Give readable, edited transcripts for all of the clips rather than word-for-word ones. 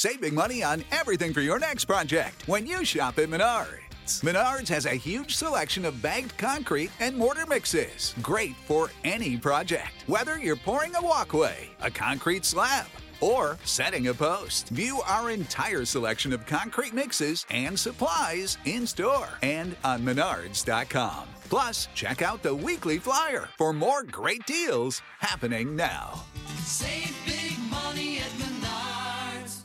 saving money on everything for your next project when you shop at Menards. Menards has a huge selection of bagged concrete and mortar mixes. Great for any project. Whether you're pouring a walkway, a concrete slab, or setting a post. View our entire selection of concrete mixes and supplies in-store and on Menards.com. Plus, check out the weekly flyer for more great deals happening now. Save big money at Menards.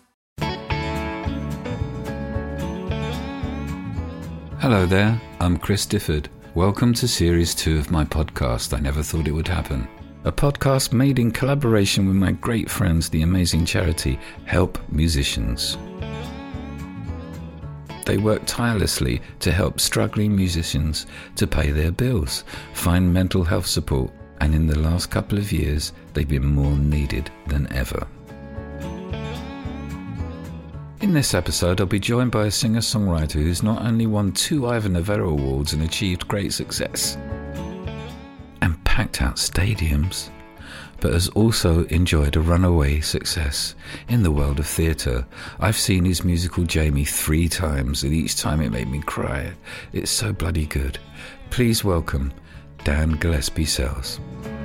Hello there, I'm Chris Difford. Welcome to Series 2 of my podcast, I Never Thought It Would Happen. A podcast made in collaboration with my great friends, the amazing charity Help Musicians. They work tirelessly to help struggling musicians to pay their bills, find mental health support, and in the last couple of years, they've been more needed than ever. In this episode, I'll be joined by a singer-songwriter who's not only won 2 Ivor Novello Awards and achieved great success, and packed out stadiums, but has also enjoyed a runaway success in the world of theatre. I've seen his musical Jamie 3 times, and each time it made me cry. It's so bloody good. Please welcome Dan Gillespie Sells.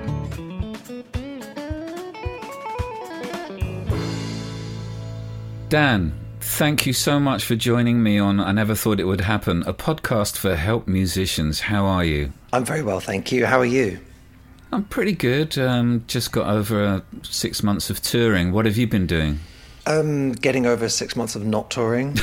Dan, thank you so much for joining me on I Never Thought It Would Happen, a podcast for Help Musicians. How are you? I'm very well, thank you. How are you? I'm pretty good. Just got over 6 months of touring. What have you been doing? Getting over 6 months of not touring.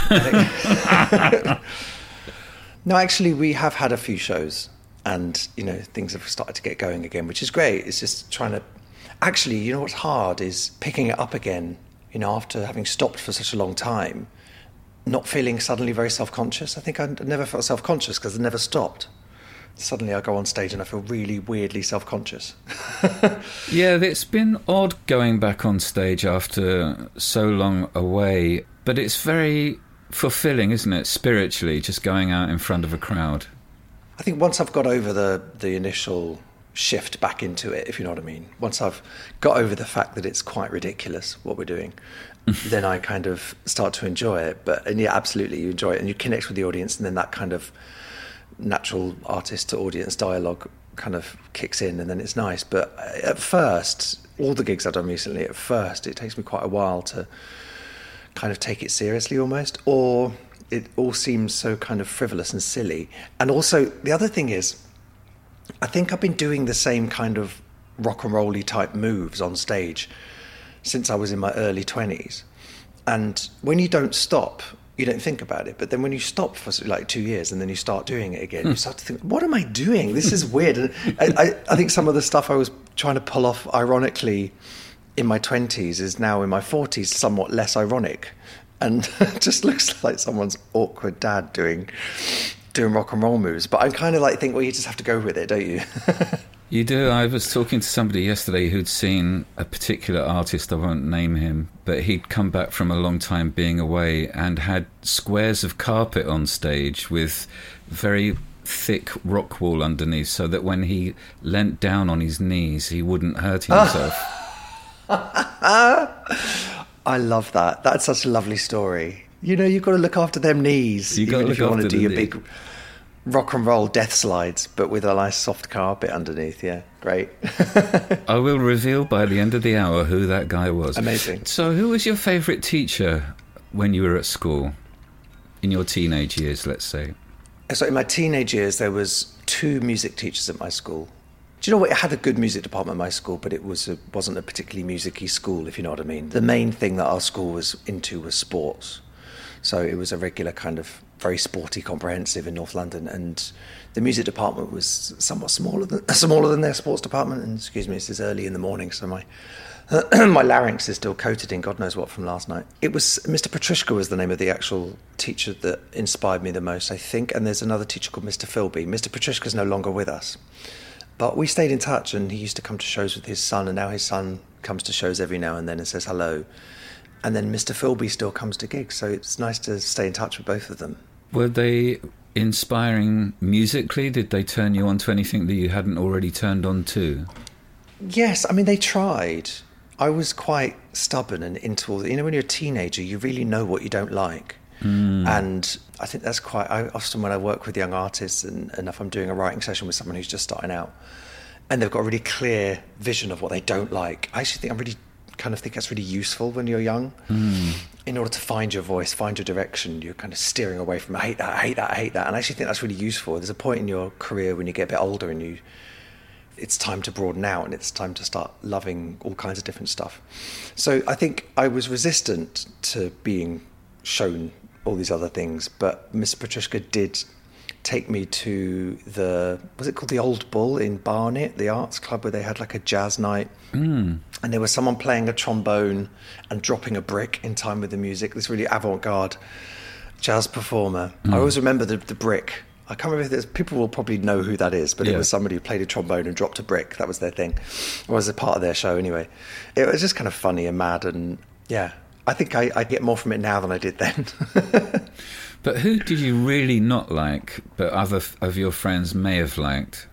No, actually, we have had a few shows, and things have started to get going again, which is great. It's just trying to. Actually, what's hard is picking it up again. After having stopped for such a long time, not feeling suddenly very self-conscious. I think I never felt self-conscious because I never stopped. Suddenly I go on stage and I feel really weirdly self-conscious. Yeah, it's been odd going back on stage after so long away, but it's very fulfilling, isn't it, spiritually, just going out in front of a crowd? I think once I've got over the initial shift back into it, if you know what I mean, once I've got over the fact that it's quite ridiculous what we're doing, then I kind of start to enjoy it. And yeah, absolutely, you enjoy it and you connect with the audience, and then that kind of natural artist to audience dialogue kind of kicks in, and then it's nice. But at first, all the gigs I've done recently, at first it takes me quite a while to kind of take it seriously almost, or it all seems so kind of frivolous and silly. And also the other thing is, I think I've been doing the same kind of rock and roll-y type moves on stage since I was in my early 20s. And when you don't stop, you don't think about it. But then when you stop for like 2 years and then you start doing it again, you start to think, what am I doing? This is weird. And I think some of the stuff I was trying to pull off ironically in my 20s is now in my 40s somewhat less ironic. And it just looks like someone's awkward dad doing rock and roll moves. But I kind of think, well, you just have to go with it, don't you? You do. I was talking to somebody yesterday who'd seen a particular artist, I won't name him, but he'd come back from a long time being away and had squares of carpet on stage with very thick rock wool underneath, so that when he leant down on his knees, he wouldn't hurt himself. I love that. That's such a lovely story. You've got to look after them knees. Even if you want to do your big rock and roll death slides, but with a nice soft carpet underneath. Yeah, great. I will reveal by the end of the hour who that guy was. Amazing. So who was your favourite teacher when you were at school? In your teenage years, let's say. So in my teenage years, there was 2 music teachers at my school. Do you know what? It had a good music department at my school, but it wasn't a particularly music-y school, if you know what I mean. The main thing that our school was into was sports. So it was a regular kind of very sporty comprehensive in North London, and the music department was somewhat smaller than their sports department. And excuse me, this is early in the morning, so my my larynx is still coated in God knows what from last night. It was Mr. Petrushka was the name of the actual teacher that inspired me the most, I think. And there's another teacher called Mr. Philby. Mr. Petrushka's no longer with us, but we stayed in touch, and he used to come to shows with his son, and now his son comes to shows every now and then and says hello. And then Mr. Philby still comes to gigs, so it's nice to stay in touch with both of them. Were they inspiring musically? Did they turn you on to anything that you hadn't already turned on to? Yes, I mean, they tried. I was quite stubborn and into all the, when you're a teenager, you really know what you don't like. And I think that's often when I work with young artists and if I'm doing a writing session with someone who's just starting out and they've got a really clear vision of what they don't like, I actually think that's really useful when you're young. In order to find your voice, find your direction, you're kind of steering away from, I hate that, I hate that, I hate that. And I actually think that's really useful. There's a point in your career when you get a bit older and it's time to broaden out and it's time to start loving all kinds of different stuff. So I think I was resistant to being shown all these other things, but Miss Petrushka did take me to was it called the Old Bull in Barnet, the arts club where they had like a jazz night. And there was someone playing a trombone and dropping a brick in time with the music, this really avant-garde jazz performer. I always remember the brick. I can't remember if there's, people will probably know who that is, but it was somebody who played a trombone and dropped a brick. That was their thing, or was a part of their show anyway. It was just kind of funny and mad, and yeah, I think I get more from it now than I did then. But who did you really not like, but other of your friends may have liked?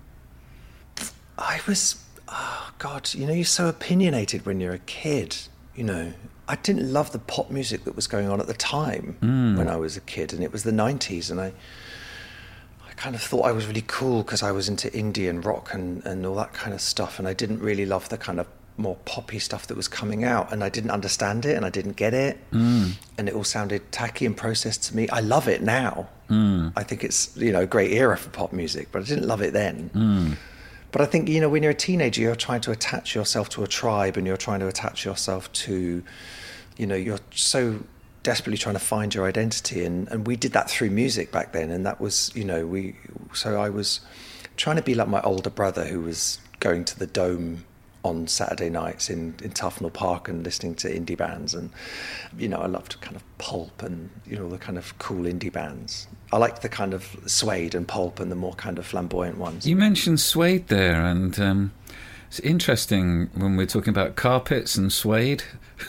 You're so opinionated when you're a kid, I didn't love the pop music that was going on at the time when I was a kid, and it was the 90s, and I kind of thought I was really cool because I was into indie and rock and all that kind of stuff, and I didn't really love the kind of more poppy stuff that was coming out, and I didn't understand it and I didn't get it, and it all sounded tacky and processed to me. I love it now. I think it's a great era for pop music, but I didn't love it then. But I think when you're a teenager, you're trying to attach yourself to a tribe, and you're trying to attach yourself to you're so desperately trying to find your identity, and we did that through music back then, and that was so I was trying to be like my older brother who was going to the Dome on Saturday nights in Tufnell Park and listening to indie bands, and I loved kind of Pulp and the kind of cool indie bands. I liked the kind of Suede and Pulp and the more kind of flamboyant ones. You mentioned Suede there, and it's interesting when we're talking about carpets and Suede.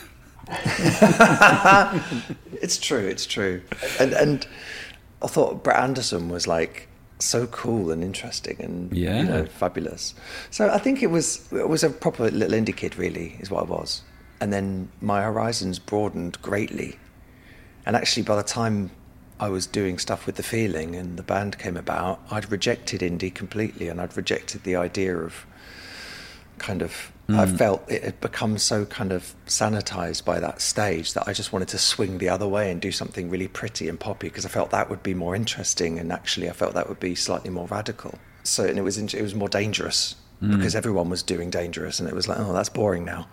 It's true, and I thought Brett Anderson was like so cool and interesting and fabulous. So I think it was a proper little indie kid, really, is what I was. And then my horizons broadened greatly, and actually by the time I was doing stuff with The Feeling and the band came about, I'd rejected indie completely, and I'd rejected the idea of kind of I felt it had become so kind of sanitized by that stage that I just wanted to swing the other way and do something really pretty and poppy, because I felt that would be more interesting, and actually I felt that would be slightly more radical. So, and it was more dangerous because everyone was doing dangerous, and it was like, oh, that's boring now.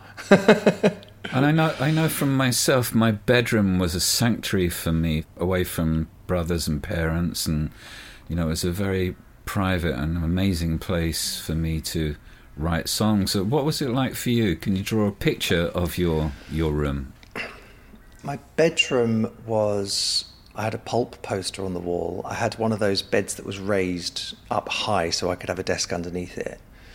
And I know from myself, my bedroom was a sanctuary for me, away from brothers and parents, and it was a very private and amazing place for me to write songs. So what was it like for you? Can you draw a picture of your room? My bedroom I had a Pulp poster on the wall. I had one of those beds that was raised up high so I could have a desk underneath it.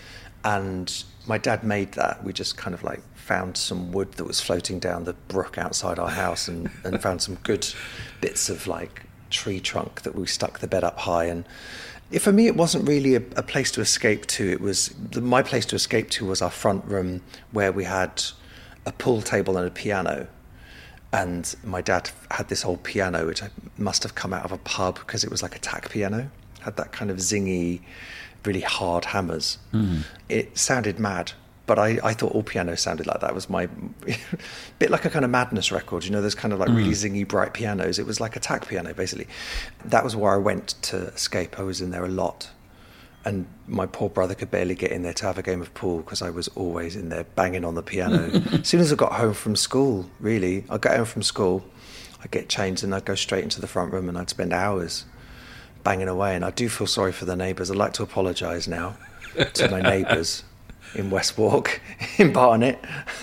And my dad made that. We just kind of like found some wood that was floating down the brook outside our house and found some good bits of like tree trunk that we stuck the bed up high. And for me, it wasn't really a place to escape to. My place to escape to was our front room, where we had a pool table and a piano. And my dad had this old piano, which must have come out of a pub because it was like a tack piano. Had that kind of zingy, really hard hammers. It sounded mad, but I thought all pianos sounded like that. It was my bit like a kind of Madness record, those kind of like really zingy, bright pianos. It was like a tack piano, basically. That was where I went to escape. I was in there a lot. And my poor brother could barely get in there to have a game of pool because I was always in there banging on the piano. As soon as I got home from school, really, I'd get home from school, I'd get changed and I'd go straight into the front room and I'd spend hours banging away. And I do feel sorry for the neighbours. I'd like to apologise now to my neighbours in West Walk, in Barnet,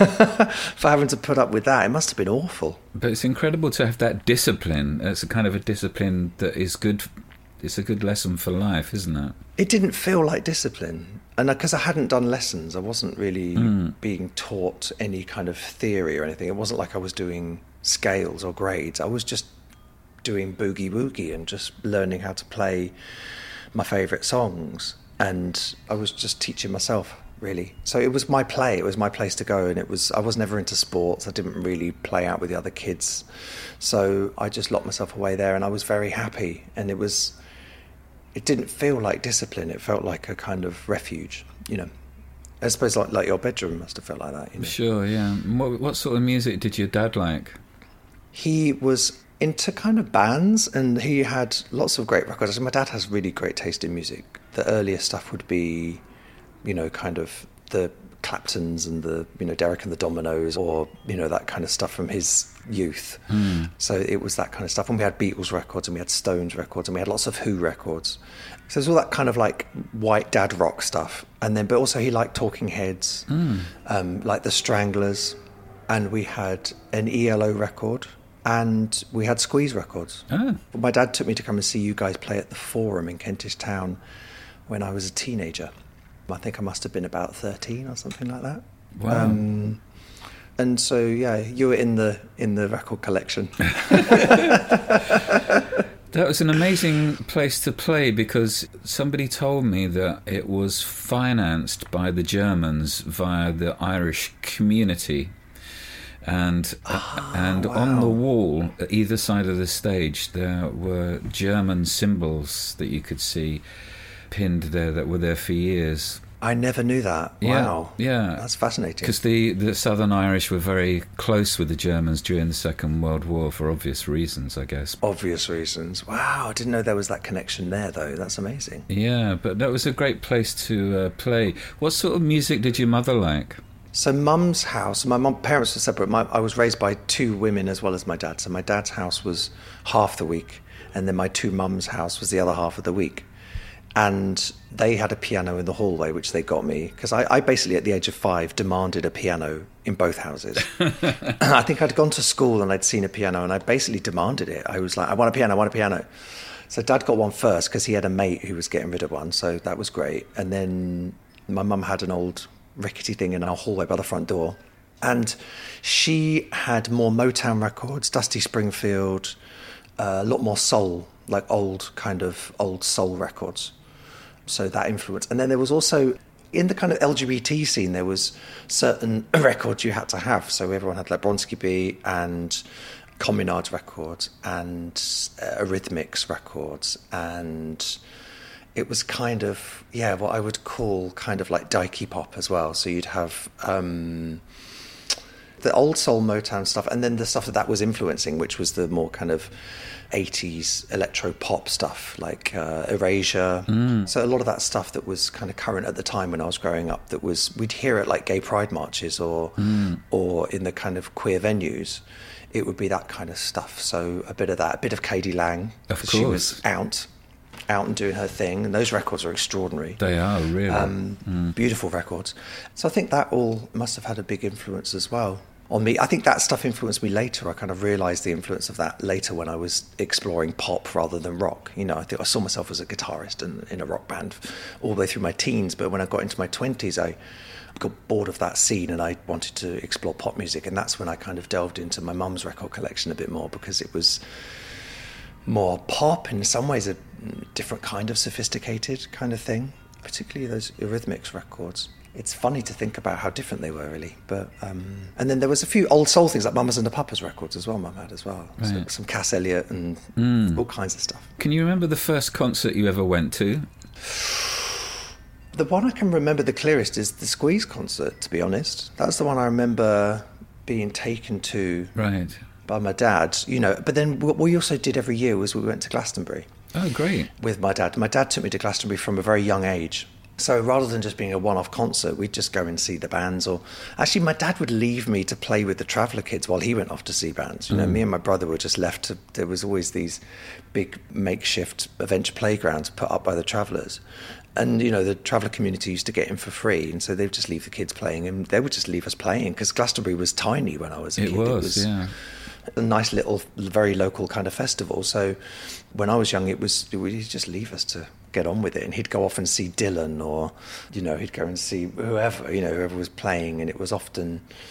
for having to put up with that. It must have been awful. But it's incredible to have that discipline. It's a kind of a discipline that is good. It's a good lesson for life, isn't it? It didn't feel like discipline. And because I hadn't done lessons, I wasn't really being taught any kind of theory or anything. It wasn't like I was doing scales or grades. I was just doing boogie woogie and just learning how to play my favourite songs. And I was just teaching myself really. So it was my play. It was my place to go, and I was never into sports. I didn't really play out with the other kids, so I just locked myself away there, and I was very happy. And it didn't feel like discipline. It felt like a kind of refuge, you know. I suppose like your bedroom must have felt like that. You know? Sure, yeah. What sort of music did your dad like? He was into kind of bands, and he had lots of great records. My dad has really great taste in music. The earlier stuff would be, you know, kind of the Claptons and the, you know, Derek and the Dominoes, or, you know, that kind of stuff from his youth. So it was that kind of stuff. And we had Beatles records, and we had Stones records, and we had lots of Who records. So there's all that kind of like white dad rock stuff. And then, but also he liked Talking Heads, like the Stranglers, and we had an ELO record, and we had Squeeze records. My dad took me to come and see you guys play at the Forum in Kentish Town when I was a teenager. I think I must have been about 13 or something like that. Wow. And so, yeah, you were in the record collection. That was an amazing place to play, because somebody told me that it was financed by the Germans via the Irish community. And wow. On the wall, at either side of the stage, there were German symbols that you could see pinned there that were there for years. I never knew that. Wow. Yeah. That's fascinating. Because the Southern Irish were very close with the Germans during the Second World War for obvious reasons, I guess. Obvious reasons. Wow, I didn't know there was that connection there, though. That's amazing. Yeah, but that was a great place to play. What sort of music did your mother like? So Mum's house, parents were separate. I was raised by two women as well as my dad. So my dad's house was half the week, and then my two mums' house was the other half of the week. And they had a piano in the hallway, which they got me, because I basically, at the age of 5, demanded a piano in both houses. I think I'd gone to school and I'd seen a piano, and I basically demanded it. I was like, I want a piano. So Dad got one first because he had a mate who was getting rid of one, so that was great. And then my mum had an old rickety thing in our hallway by the front door, and she had more Motown records, Dusty Springfield, a lot more soul, like old soul records. So that influence. And then there was also, in the kind of LGBT scene, there was certain records you had to have. So everyone had like Bronski Beat and Communards records and Eurythmics records, and it was kind of, what I would call kind of like dykey pop as well. So you'd have the old soul Motown stuff, and then the stuff that was influencing, which was the more kind of 80s electro pop stuff, like Erasure. So a lot of that stuff that was kind of current at the time when I was growing up, that was, we'd hear it like gay pride marches or in the kind of queer venues. It would be that kind of stuff. So a bit of that, a bit of K.D. Lang. Of course. She was out and doing her thing, and those records are extraordinary. They are, really. Beautiful records. So I think that all must have had a big influence as well on me. I think that stuff influenced me later. I kind of realised the influence of that later when I was exploring pop rather than rock. You know, I think I saw myself as a guitarist in a rock band all the way through my teens, but when I got into my 20s, I got bored of that scene and I wanted to explore pop music, and that's when I kind of delved into my mum's record collection a bit more, because it was more pop, in some ways a different kind of sophisticated kind of thing, particularly those Eurythmics records. It's funny to think about how different they were, really. But and then there was a few old soul things, like Mamas and the Papas records as well, Mum had as well. Right. So some Cass Elliot and all kinds of stuff. Can you remember the first concert you ever went to? The one I can remember the clearest is the Squeeze concert, to be honest. That's the one I remember being taken to by my dad, you know. But then what we also did every year was we went to Glastonbury. Oh, great. With my dad. My dad took me to Glastonbury from a very young age. So rather than just being a one-off concert, we'd just go and see the bands. Or actually, my dad would leave me to play with the Traveller kids while he went off to see bands. You know, me and my brother were just left to... There was always these big makeshift adventure playgrounds put up by the Travellers. And, you know, the Traveller community used to get in for free, and so they'd just leave the kids playing, and they would just leave us playing, because Glastonbury was tiny when I was a kid. It was, yeah. A nice little, very local kind of festival. So when I was young, he'd just leave us to get on with it, and he'd go off and see Dylan, or, you know, he'd go and see whoever was playing, and it was often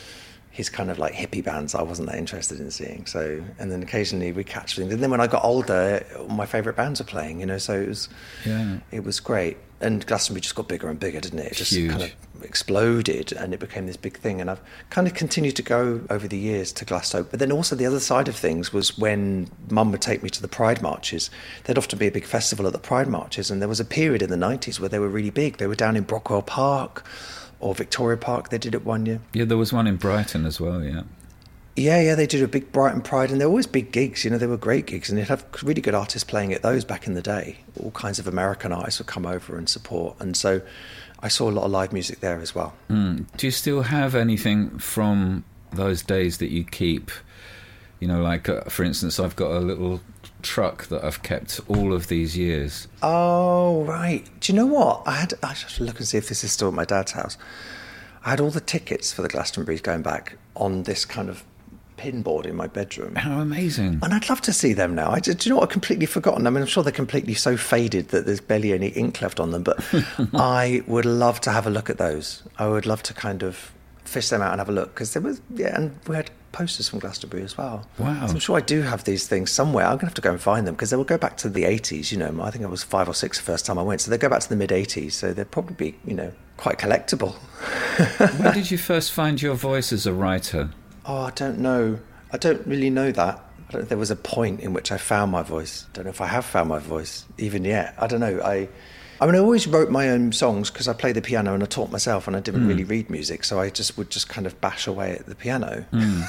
his kind of like hippie bands I wasn't that interested in seeing. So, and then occasionally we catch things. And then when I got older, my favourite bands were playing, you know, so it was great. And Glastonbury just got bigger and bigger, didn't it? It just Huge. kind of exploded and it became this big thing. And I've kind of continued to go over the years to Glasgow. But then also the other side of things was when Mum would take me to the Pride marches, there'd often be a big festival at the Pride marches. And there was a period in the 90s where they were really big. They were down in Brockwell Park or Victoria Park. They did it one year. Yeah, there was one in Brighton as well, yeah. Yeah, they did a big Brighton Pride, and they were always big gigs, you know, they were great gigs, and they'd have really good artists playing at those back in the day. All kinds of American artists would come over and support, and so I saw a lot of live music there as well. Do you still have anything from those days that you keep? You know, like, for instance, I've got a little truck that I've kept all of these years. Oh, right. Do you know what? I have to look and see if this is still at my dad's house. I had all the tickets for the Glastonburys going back on this kind of pinboard in my bedroom. How amazing. And I'd love to see them now. Do you know what? I've completely forgotten. I mean, I'm sure they're completely so faded that there's barely any ink left on them, but I would love to have a look at those. I would love to kind of fish them out and have a look, because there was, and we had posters from Glastonbury as well. Wow. So I'm sure I do have these things somewhere. I'm going to have to go and find them, because they will go back to the 80s, you know. I think I was 5 or 6 the first time I went, so they go back to the mid-80s, so they're probably, you know, quite collectible. When did you first find your voice as a writer? Oh, I don't know. I don't really know that. I don't know if there was a point in which I found my voice. I don't know if I have found my voice even yet. I don't know. I mean, I always wrote my own songs because I played the piano and I taught myself, and I didn't really read music, so I would just kind of bash away at the piano.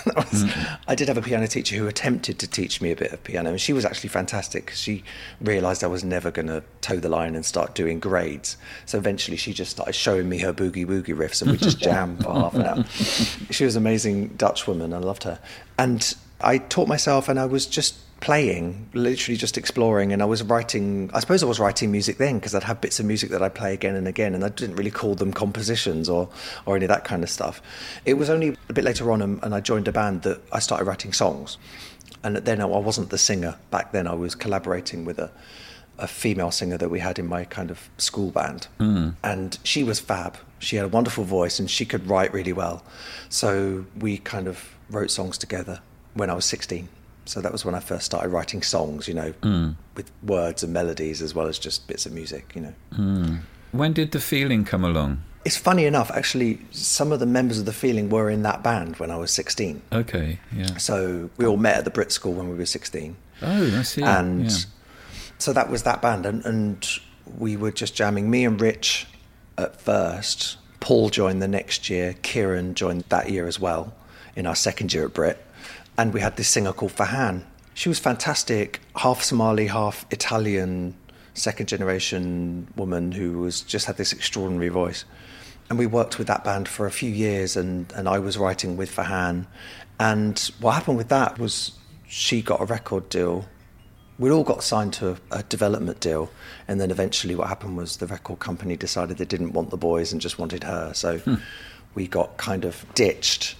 I did have a piano teacher who attempted to teach me a bit of piano, and she was actually fantastic because she realised I was never going to toe the line and start doing grades. So eventually she just started showing me her boogie woogie riffs, and we'd just jam for half an hour. She was an amazing Dutch woman. I loved her. And I taught myself, and I was just playing, literally just exploring, and I was writing, I suppose I was writing music then, because I'd have bits of music that I'd play again and again, and I didn't really call them compositions or any of that kind of stuff. It was only a bit later on, and I joined a band, that I started writing songs. And then I wasn't the singer back then. I was collaborating with a female singer that we had in my kind of school band. And she was fab. She had a wonderful voice and she could write really well. So we kind of wrote songs together when I was 16. So that was when I first started writing songs, you know, with words and melodies as well as just bits of music, you know. When did The Feeling come along? It's funny enough, actually, some of the members of The Feeling were in that band when I was 16. Okay, yeah. So we all met at the Brit School when we were 16. Oh, I see. And yeah. so that was that band. And we were just jamming. Me and Rich at first. Paul joined the next year. Kieran joined that year as well in our second year at Brit. And we had this singer called Fahan. She was fantastic, half Somali, half Italian, second-generation woman who just had this extraordinary voice. And we worked with that band for a few years, and I was writing with Fahan. And what happened with that was she got a record deal. We all got signed to a development deal, and then eventually what happened was the record company decided they didn't want the boys and just wanted her. So we got kind of ditched.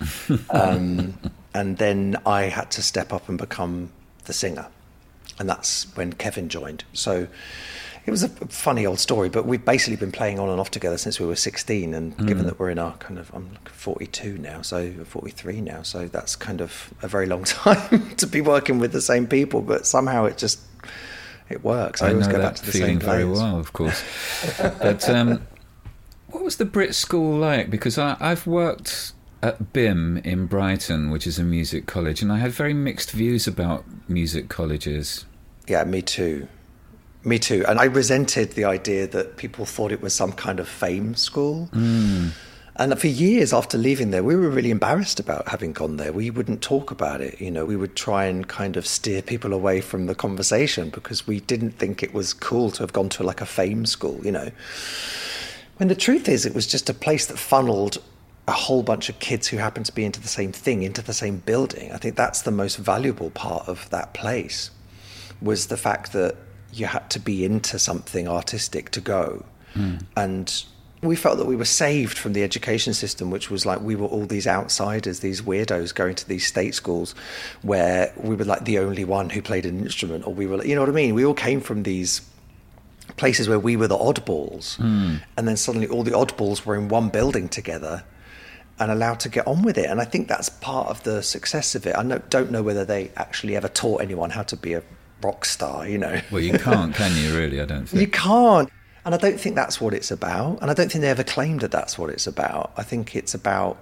And then I had to step up and become the singer. And that's when Kevin joined. So it was a funny old story, but we've basically been playing on and off together since we were 16. And given that we're in our kind of, I'm 42 now, so 43 now. So that's kind of a very long time to be working with the same people, but somehow it works. I always know go that back to the feeling same very players. well, of course. But what was the Brit School like? Because I've worked at BIM in Brighton, which is a music college, and I had very mixed views about music colleges. Yeah, me too. Me too. And I resented the idea that people thought it was some kind of fame school. And for years after leaving there, we were really embarrassed about having gone there. We wouldn't talk about it. You know, we would try and kind of steer people away from the conversation because we didn't think it was cool to have gone to like a fame school, you know. When the truth is, it was just a place that funneled a whole bunch of kids who happened to be into the same thing, into the same building. I think that's the most valuable part of that place, was the fact that you had to be into something artistic to go. And we felt that we were saved from the education system, which was like we were all these outsiders, these weirdos going to these state schools where we were like the only one who played an instrument, or we were, you know what I mean? We all came from these places where we were the oddballs. And then suddenly all the oddballs were in one building together. and allowed to get on with it. And I think that's part of the success of it. I don't know whether they actually ever taught anyone how to be a rock star, you know. Well, you can't, can you, really? I don't think. You can't. And I don't think that's what it's about. And I don't think they ever claimed that that's what it's about. I think it's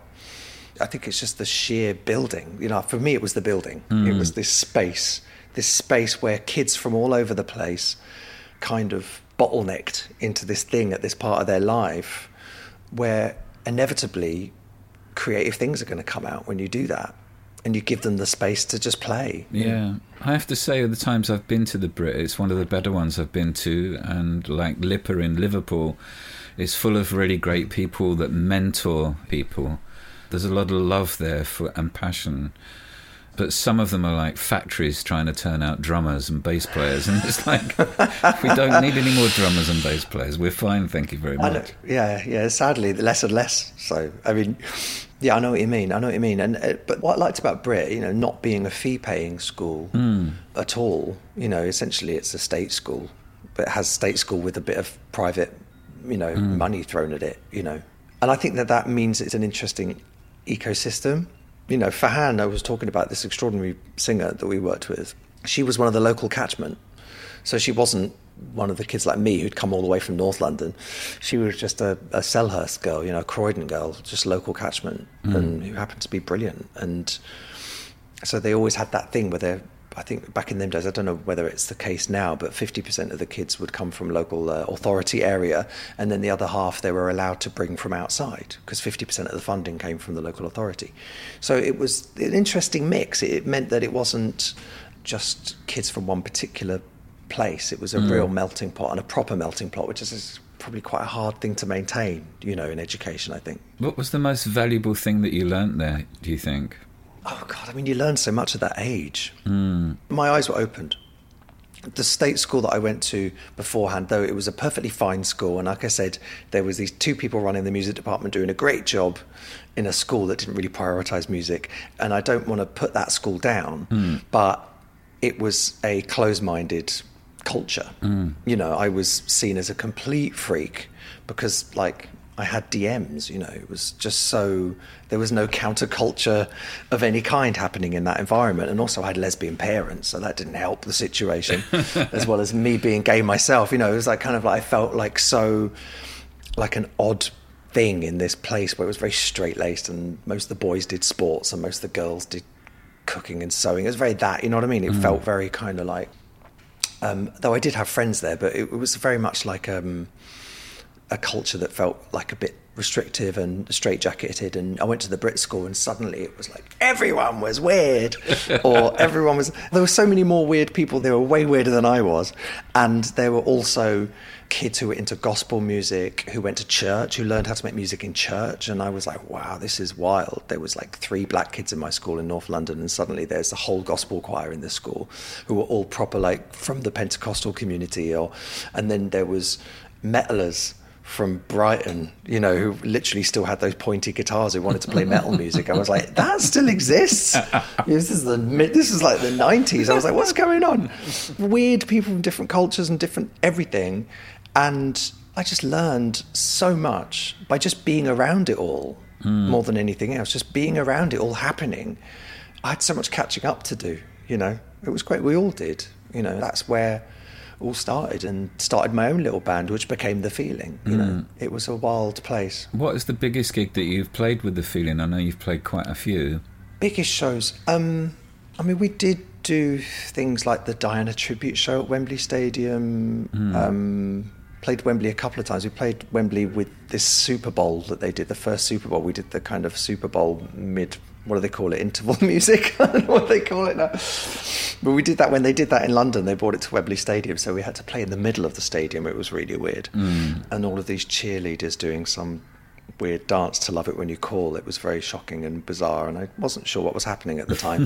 just the sheer building. You know, for me, it was the building. It was this space where kids from all over the place kind of bottlenecked into this thing at this part of their life where inevitably creative things are going to come out when you do that, and you give them the space to just play. Yeah, I have to say, the times I've been to the Brit, it's one of the better ones I've been to, and like Lipper in Liverpool is full of really great people that mentor people. There's a lot of love there and passion. But some of them are like factories trying to turn out drummers and bass players, and it's like, we don't need any more drummers and bass players. We're fine, thank you very much. Yeah. Sadly, less and less. So, I mean, yeah, I know what you mean. And but what I liked about Brit, you know, not being a fee-paying school at all. You know, essentially, it's a state school, but it has state school with a bit of private, you know, money thrown at it. You know, and I think that means it's an interesting ecosystem. You know, Fahan, I was talking about this extraordinary singer that we worked with. She was one of the local catchment. So she wasn't one of the kids like me who'd come all the way from North London. She was just a Selhurst girl, you know, a Croydon girl, just local catchment, and who happened to be brilliant. And so they always had that thing where I think back in them days, I don't know whether it's the case now, but 50% of the kids would come from local authority area, and then the other half they were allowed to bring from outside, because 50% of the funding came from the local authority. So it was an interesting mix. It meant that it wasn't just kids from one particular place. It was a real melting pot, and a proper melting pot, which is probably quite a hard thing to maintain, you know, in education, I think. What was the most valuable thing that you learnt there, do you think? Oh, God, I mean, you learn so much at that age. My eyes were opened. The state school that I went to beforehand, though it was a perfectly fine school, and like I said, there was these two people running the music department doing a great job in a school that didn't really prioritise music, and I don't want to put that school down, but it was a close-minded culture. You know, I was seen as a complete freak because, like, I had DMs, you know, it was just so, there was no counterculture of any kind happening in that environment. And also I had lesbian parents, so that didn't help the situation, as well as me being gay myself. You know, it was like kind of like, I felt like so, like an odd thing in this place where it was very straight-laced, and most of the boys did sports and most of the girls did cooking and sewing. It was very that, you know what I mean? It felt very kind of like, though I did have friends there, but it was very much like a culture that felt like a bit restrictive and straitjacketed. And I went to the Brit school, and suddenly it was like everyone was weird, or there were so many more weird people. They were way weirder than I was. And there were also kids who were into gospel music, who went to church, who learned how to make music in church. And I was like, wow, this is wild. There was like 3 black kids in my school in North London, and suddenly there's a whole gospel choir in this school who were all proper, like, from the Pentecostal community. And then there was metalers from Brighton, you know, who literally still had those pointy guitars, who wanted to play metal music. I was like, that still exists. This is like the 90s. I was like, what's going on? Weird people from different cultures and different everything. And I just learned so much by just being around it all, more than anything else, just being around it all happening. I had so much catching up to do, you know. It was great. We all did, you know. That's where all started, and started my own little band, which became The Feeling. You know, it was a wild place. What is the biggest gig that you've played with The Feeling? I know you've played quite a few. Biggest shows? I mean, we did do things like the Diana tribute show at Wembley Stadium. Played Wembley a couple of times. We played Wembley with this Super Bowl that they did, the first Super Bowl. We did the kind of Super Bowl what do they call it, interval music? I don't know what they call it now. But we did that when they did that in London. They brought it to Wembley Stadium, so we had to play in the middle of the stadium. It was really weird. And all of these cheerleaders doing some weird dance to Love It When You Call. It was very shocking and bizarre, and I wasn't sure what was happening at the time.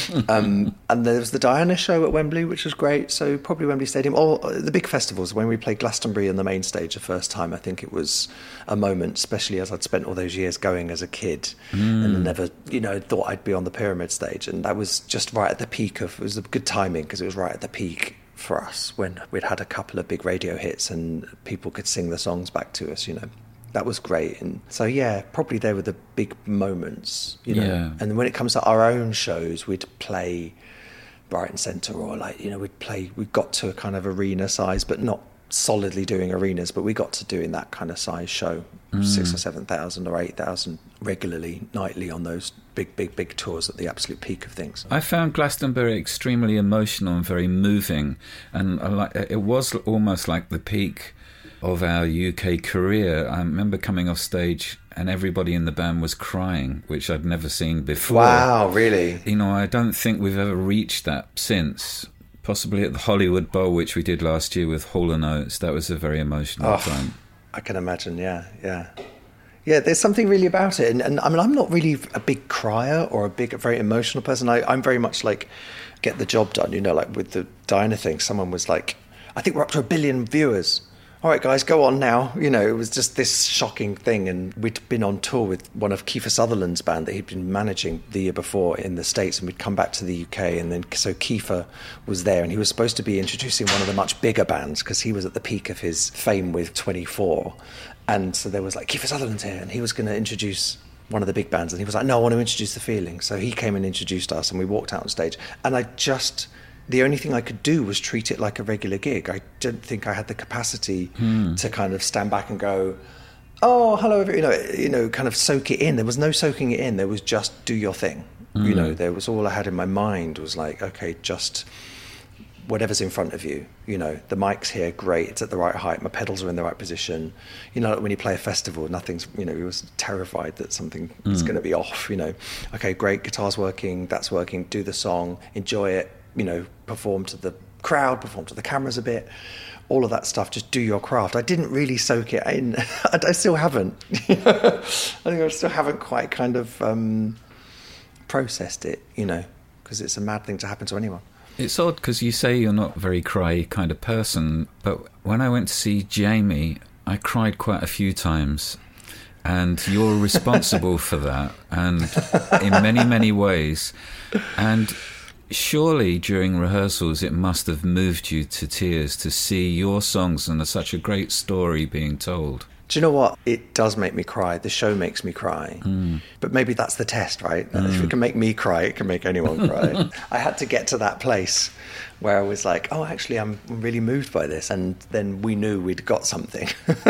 And there was the Diana show at Wembley, which was great. So probably Wembley Stadium, or the big festivals. When we played Glastonbury on the main stage the first time, I think it was a moment, especially as I'd spent all those years going as a kid and never, you know, thought I'd be on the Pyramid stage. And that was just right at the peak it was a good timing, because it was right at the peak for us when we'd had a couple of big radio hits and people could sing the songs back to us, you know. That was great. And so, yeah, probably they were the big moments, you know. Yeah. And then when it comes to our own shows, we'd play Brighton Centre, or we got to a kind of arena size, but not solidly doing arenas, but we got to doing that kind of size show, 6,000 or 7,000 or 8,000 regularly, nightly on those big tours at the absolute peak of things. I found Glastonbury extremely emotional and very moving, and it was almost like the peak of our UK career. I remember coming off stage and everybody in the band was crying, which I'd never seen before. Wow, really? You know, I don't think we've ever reached that since. Possibly at the Hollywood Bowl, which we did last year with Hall & Oates. That was a very emotional time. I can imagine, yeah. Yeah, there's something really about it. And I mean, I'm not really a big crier or very emotional person. I'm very much like, get the job done. You know, like with the Diana thing, someone was like, I think we're up to 1 billion viewers. All right, guys, go on now. You know, it was just this shocking thing. And we'd been on tour with one of Kiefer Sutherland's band that he'd been managing the year before in the States, and we'd come back to the UK. And then so Kiefer was there, and he was supposed to be introducing one of the much bigger bands because he was at the peak of his fame with 24. And so there was like, Kiefer Sutherland's here, and he was going to introduce one of the big bands. And he was like, no, I want to introduce The Feeling. So he came and introduced us, and we walked out on stage. And the only thing I could do was treat it like a regular gig. I didn't think I had the capacity to kind of stand back and go, oh, hello, you know, kind of soak it in. There was no soaking it in. There was just do your thing. You know, there was all I had in my mind was like, okay, just whatever's in front of you. You know, the mic's here, great. It's at the right height. My pedals are in the right position. You know, when you play a festival, nothing's, you know, he was terrified that something is going to be off, you know. Okay, great, guitar's working, that's working, do the song, enjoy it. You know, perform to the crowd, perform to the cameras a bit, all of that stuff, just do your craft. I didn't really soak it in. I still haven't. I think I still haven't quite kind of processed it, you know, because it's a mad thing to happen to anyone. It's odd because you say you're not a very cry kind of person, but when I went to see Jamie, I cried quite a few times. And you're responsible for that, and in many, many ways. And surely during rehearsals it must have moved you to tears to see your songs and such a great story being told. Do you know what? It does make me cry. The show makes me cry. But maybe that's the test, right? If it can make me cry, it can make anyone cry. I had to get to that place where I was like, oh, actually, I'm really moved by this. And then we knew we'd got something.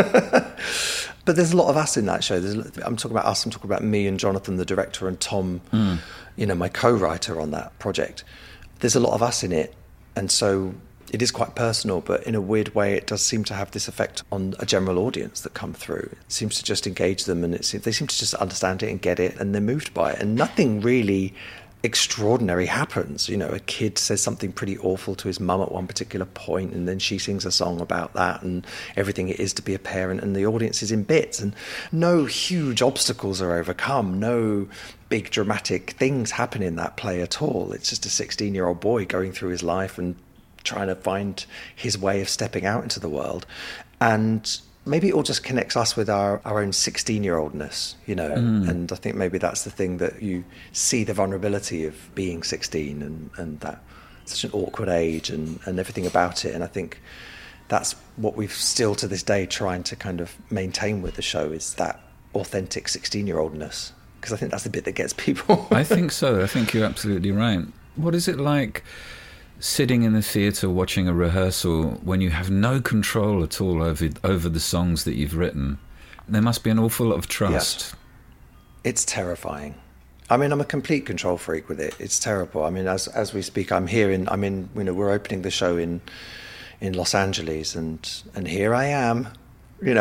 But there's a lot of us in that show. I'm talking about us. I'm talking about me and Jonathan, the director, and Tom, you know, my co-writer on that project. There's a lot of us in it. And so it is quite personal, but in a weird way, it does seem to have this effect on a general audience that come through. It seems to just engage them, and they seem to just understand it and get it, and they're moved by it. And nothing really extraordinary happens. You know, a kid says something pretty awful to his mum at one particular point, and then she sings a song about that and everything it is to be a parent, and the audience is in bits, and no huge obstacles are overcome, no big dramatic things happen in that play at all. It's just a 16-year-old boy going through his life and trying to find his way of stepping out into the world. And maybe it all just connects us with our own 16-year-oldness, you know. And I think maybe that's the thing, that you see the vulnerability of being 16 and that such an awkward age and everything about it. And I think that's what we've still to this day trying to kind of maintain with the show, is that authentic 16-year-oldness, because I think that's the bit that gets people. I think so. I think you're absolutely right. What is it like sitting in the theatre watching a rehearsal when you have no control at all over the songs that you've written? There must be an awful lot of trust. Yes. It's terrifying. I mean, I'm a complete control freak with it. It's terrible. I mean, as we speak, you know, we're opening the show in Los Angeles, and here I am, you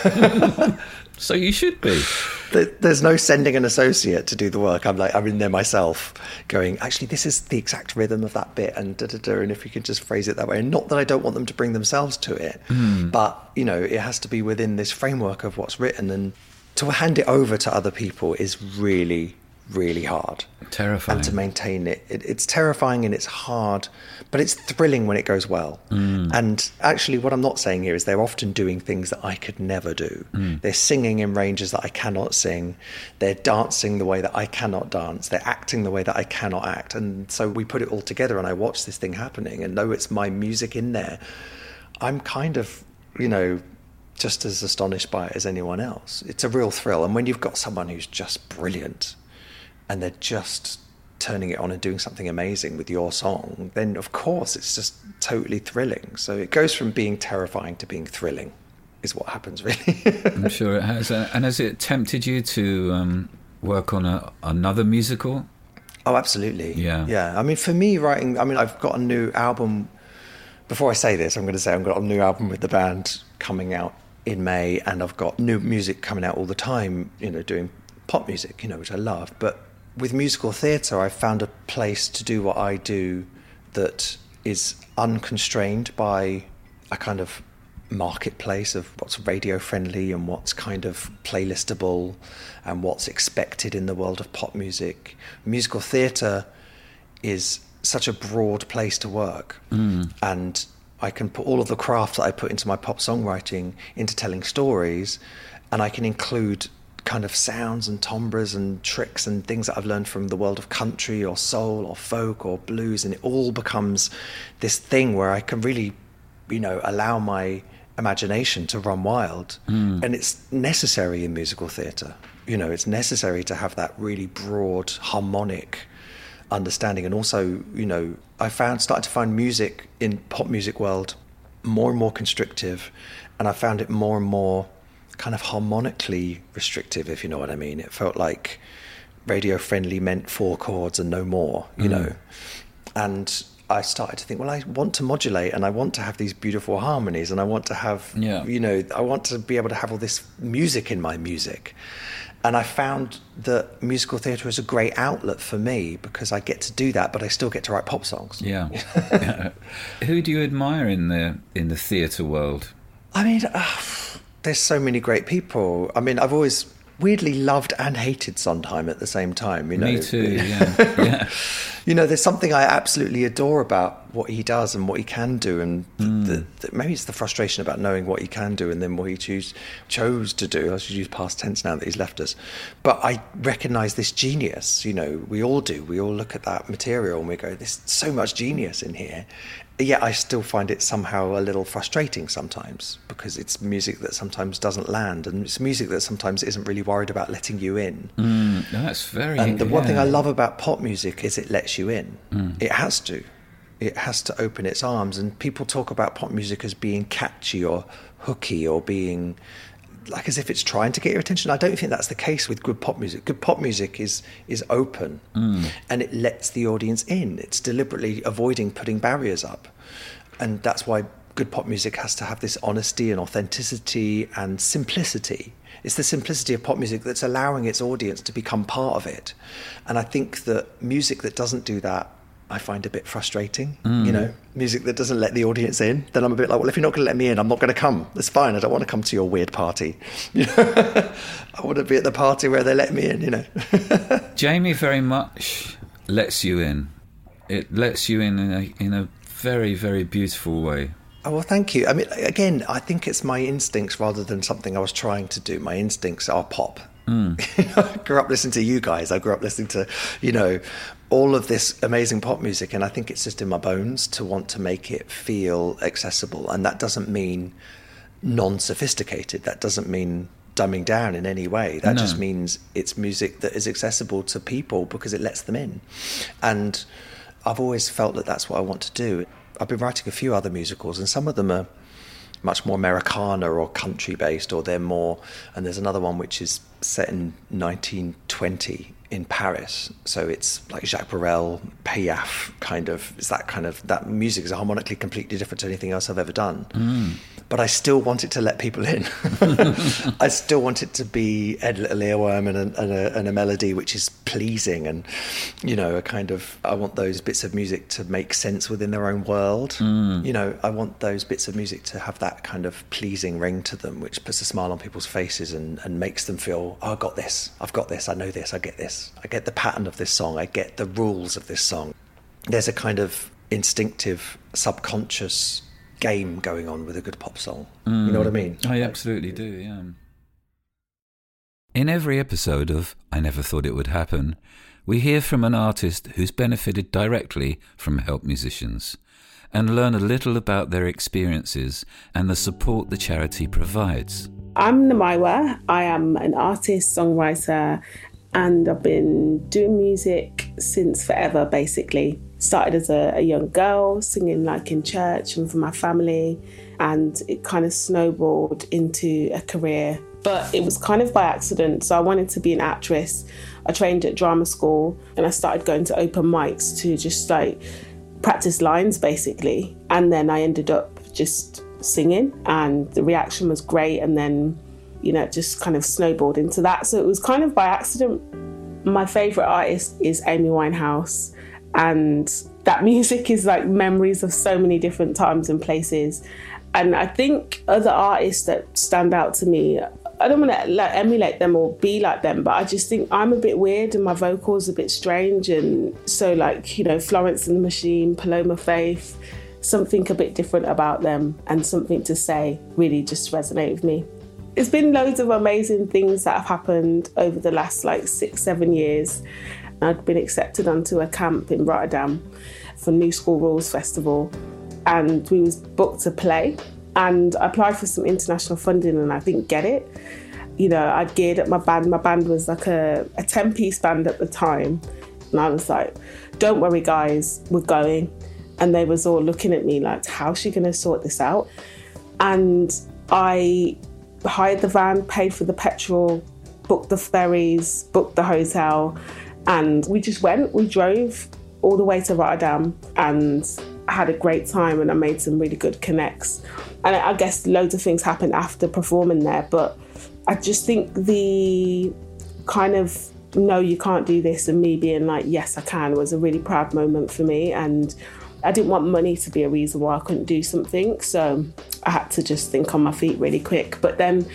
know. So you should be. There's no sending an associate to do the work. I'm in there myself going, actually, this is the exact rhythm of that bit, and da-da-da, and if you could just phrase it that way. And not that I don't want them to bring themselves to it, but, you know, it has to be within this framework of what's written. And to hand it over to other people is really, really hard. Terrifying. And to maintain it. It's terrifying and it's hard, but it's thrilling when it goes well. And actually, what I'm not saying here is they're often doing things that I could never do. They're singing in ranges that I cannot sing. They're dancing the way that I cannot dance. They're acting the way that I cannot act. And so we put it all together, and I watch this thing happening, and though it's my music in there, I'm kind of, you know, just as astonished by it as anyone else. It's a real thrill. And when you've got someone who's just brilliant and they're just turning it on and doing something amazing with your song, then of course it's just totally thrilling. So it goes from being terrifying to being thrilling is what happens, really. I'm sure it has. And has it tempted you to work on another musical? Oh, absolutely. Yeah. I mean, for me, writing, I mean, I've got a new album. Before I say this, I'm going to say I've got a new album with the band coming out in May, and I've got new music coming out all the time, you know, doing pop music, you know, which I love. But with musical theatre, I found a place to do what I do that is unconstrained by a kind of marketplace of what's radio friendly and what's kind of playlistable and what's expected in the world of pop music. Musical theatre is such a broad place to work, and I can put all of the craft that I put into my pop songwriting into telling stories, and I can include kind of sounds and timbres and tricks and things that I've learned from the world of country or soul or folk or blues, and it all becomes this thing where I can really, you know, allow my imagination to run wild. And it's necessary in musical theatre. You know, it's necessary to have that really broad harmonic understanding. And also, you know, started to find music in pop music world more and more constrictive, and I found it more and more kind of harmonically restrictive, if you know what I mean. It felt like radio friendly meant 4 chords and no more, you know. And I started to think, well, I want to modulate, and I want to have these beautiful harmonies, and I want to have, you know, I want to be able to have all this music in my music. And I found that musical theatre is a great outlet for me because I get to do that, but I still get to write pop songs. Yeah. Who do you admire in the theatre world? I mean, there's so many great people. I mean, I've always weirdly loved and hated Sondheim at the same time. You know? Me too, yeah. You know, there's something I absolutely adore about what he does and what he can do, and maybe it's the frustration about knowing what he can do and then what he chose to do. I should use past tense now that he's left us. But I recognise this genius, you know, we all do. We all look at that material and we go, there's so much genius in here. Yet I still find it somehow a little frustrating sometimes, because it's music that sometimes doesn't land, and it's music that sometimes isn't really worried about letting you in. That's very... And the one thing I love about pop music is it lets you in. It has to. It has to open its arms. And people talk about pop music as being catchy or hooky or being like as if it's trying to get your attention. I don't think that's the case with good pop music. Good pop music is open, and it lets the audience in. It's deliberately avoiding putting barriers up. And that's why good pop music has to have this honesty and authenticity and simplicity. It's the simplicity of pop music that's allowing its audience to become part of it. And I think that music that doesn't do that, I find a bit frustrating. You know, music that doesn't let the audience in, then I'm a bit like, well, if you're not going to let me in, I'm not going to come. It's fine. I don't want to come to your weird party. You know? I want to be at the party where they let me in, you know. Jamie very much lets you in. It lets you in a very, very beautiful way. Oh, well, thank you. I mean, again, I think it's my instincts rather than something I was trying to do. My instincts are pop. I grew up listening to you guys. I grew up listening to, you know, all of this amazing pop music, and I think it's just in my bones to want to make it feel accessible. And that doesn't mean non-sophisticated. That doesn't mean dumbing down in any way. That just means it's music that is accessible to people because it lets them in. And I've always felt that that's what I want to do. I've been writing a few other musicals, and some of them are much more Americana or country based, or they're more, and there's another one which is set in 1920 in Paris, so it's like Jacques Brel, Piaf kind of, it's that music is harmonically completely different to anything else I've ever done. But I still want it to let people in. I still want it to be Ed Little Earworm and a melody which is pleasing, and, you know, I want those bits of music to make sense within their own world. You know, I want those bits of music to have that kind of pleasing ring to them, which puts a smile on people's faces and makes them feel, oh, I've got this, I know this, I get this. I get the pattern of this song, I get the rules of this song. There's a kind of instinctive, subconscious game going on with a good pop song. You know what I mean? I absolutely do, yeah. In every episode of I Never Thought It Would Happen, we hear from an artist who's benefited directly from Help Musicians. and learn a little about their experiences and the support the charity provides. I'm Namaiwa. I am an artist, songwriter, and I've been doing music since forever, basically. Started as a young girl, singing like in church and for my family, and it kind of snowballed into a career. But it was kind of by accident. So I wanted to be an actress. I trained at drama school and I started going to open mics to just like practice lines, basically. And then I ended up just singing and the reaction was great. And then, you know, it just kind of snowballed into that. So it was kind of by accident. My favourite artist is Amy Winehouse. And that music is like memories of so many different times and places. And I think other artists that stand out to me, I don't want to like emulate them or be like them, but I just think I'm a bit weird and my vocals a bit strange. And so like, you know, Florence and the Machine, Paloma Faith, something a bit different about them and something to say really just resonate with me. It's been loads of amazing things that have happened over the last like 6-7 years. I'd been accepted onto a camp in Rotterdam for New School Rules Festival, and we was booked to play, and I applied for some international funding and I didn't get it. You know, I'd geared up my band. My band was like a 10-piece band at the time, and I was like, don't worry guys, we're going. And they was all looking at me like, how's she gonna sort this out? And I hired the van, paid for the petrol, booked the ferries, booked the hotel, and we just went. We drove all the way to Rotterdam and had a great time, and I made some really good connects. And I guess loads of things happened after performing there, but I just think the kind of, no, you can't do this, and me being like, yes, I can, was a really proud moment for me. And I didn't want money to be a reason why I couldn't do something, so I had to just think on my feet really quick. But then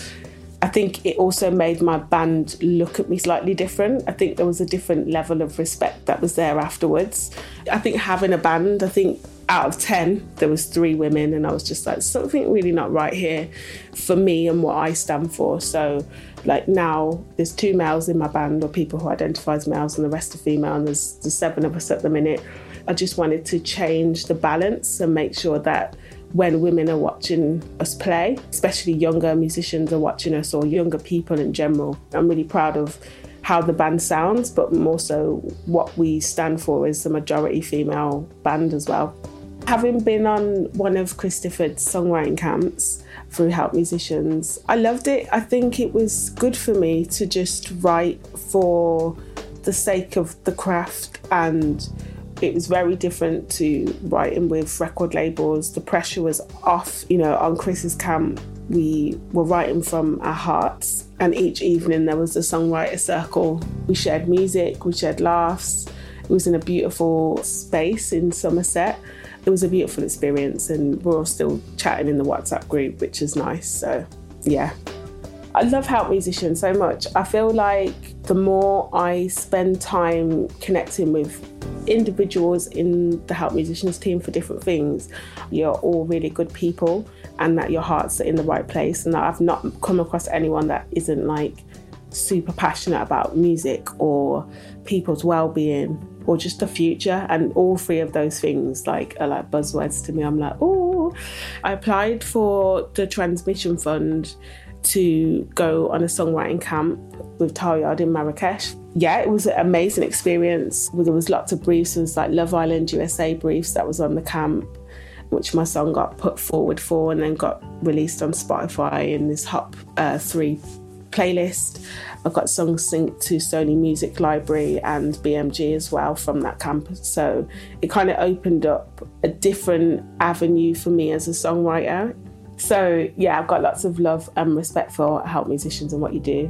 I think it also made my band look at me slightly different. I think there was a different level of respect that was there afterwards. I think having a band, I think out of 10, there was 3 women, and I was just like, something really not right here for me and what I stand for. So like now there's 2 males in my band, or people who identify as males, and the rest are female, and there's 7 of us at the minute. I just wanted to change the balance and make sure that when women are watching us play, especially younger musicians are watching us, or younger people in general, I'm really proud of how the band sounds, but more so what we stand for is a majority female band as well. Having been on one of Chris Difford's songwriting camps through Help Musicians, I loved it. I think it was good for me to just write for the sake of the craft, and it was very different to writing with record labels. The pressure was off. You know, on Chris's camp, we were writing from our hearts, and each evening there was a songwriter circle. We shared music, we shared laughs. It was in a beautiful space in Somerset. It was a beautiful experience, and we're all still chatting in the WhatsApp group, which is nice. So, yeah. I love Help Musicians so much. I feel like the more I spend time connecting with individuals in the Help Musicians team for different things, you're all really good people, and that your hearts are in the right place. And I've not come across anyone that isn't like super passionate about music or people's well-being or just the future. And all 3 of those things like are like buzzwords to me. I'm like, oh, I applied for the Transmission Fund to go on a songwriting camp with Talyard in Marrakesh. Yeah, it was an amazing experience. There was lots of briefs. There was like Love Island USA briefs that was on the camp, which my song got put forward for and then got released on Spotify in this Hop 3 playlist. I got songs synced to Sony Music Library and BMG as well from that camp. So it kind of opened up a different avenue for me as a songwriter. So yeah, I've got lots of love and respect for Help Musicians and what you do.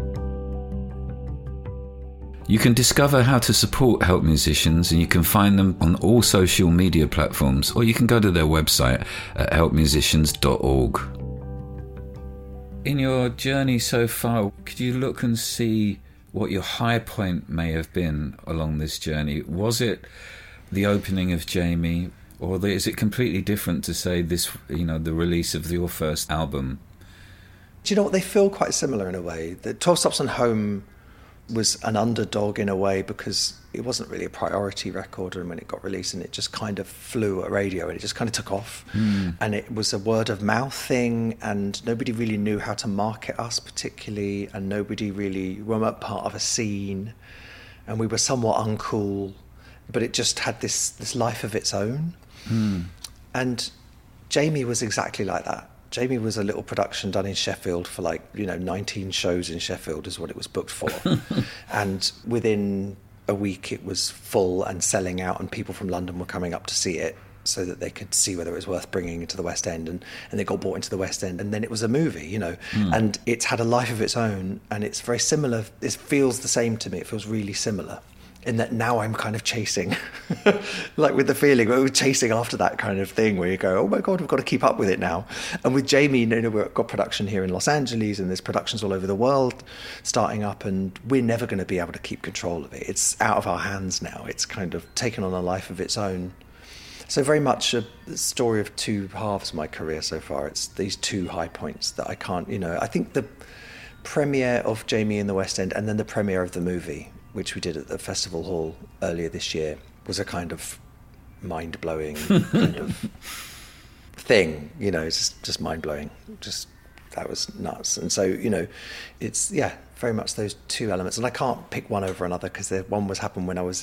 You can discover how to support Help Musicians, and you can find them on all social media platforms, or you can go to their website at helpmusicians.org. In your journey so far, could you look and see what your high point may have been along this journey? Was it the opening of Jamie? Or is it completely different to say this, you know, the release of your first album? Do you know what? They feel quite similar in a way. The 12 Stops and Home was an underdog in a way because it wasn't really a priority record, and when it got released, and it just kind of flew at radio and it just kind of took off. And it was a word of mouth thing, and nobody really knew how to market us particularly, and we weren't part of a scene, and we were somewhat uncool, but it just had this life of its own. And Jamie was exactly like that. Jamie was a little production done in Sheffield for 19 shows in Sheffield is what it was booked for. And within a week it was full and selling out, and people from London were coming up to see it so that they could see whether it was worth bringing into the West End. And they got brought into the West End, and then it was a movie, and it's had a life of its own, and it's very similar. It feels the same to me. It feels really similar. In that now I'm kind of chasing, like with the feeling, we're chasing after that kind of thing where you go, oh my God, we've got to keep up with it now. And with Jamie, we've got production here in Los Angeles, and there's productions all over the world starting up, and we're never going to be able to keep control of it. It's out of our hands now. It's kind of taken on a life of its own. So very much a story of two halves of my career so far. It's these two high points that I can't, I think the premiere of Jamie in the West End and then the premiere of the movie, which we did at the Festival Hall earlier this year, was a kind of mind-blowing kind of thing, it's just mind-blowing. That was nuts. And so, it's, very much those two elements. And I can't pick one over another because one happened when I was